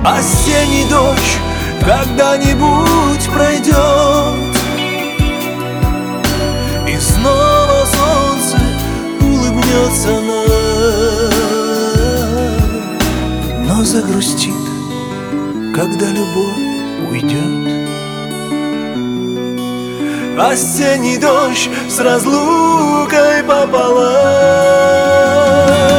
Осенний дождь когда-нибудь пройдет, и снова солнце улыбнется нам, но загрустит, когда любовь уйдет. Осенний дождь с разлукой пополам.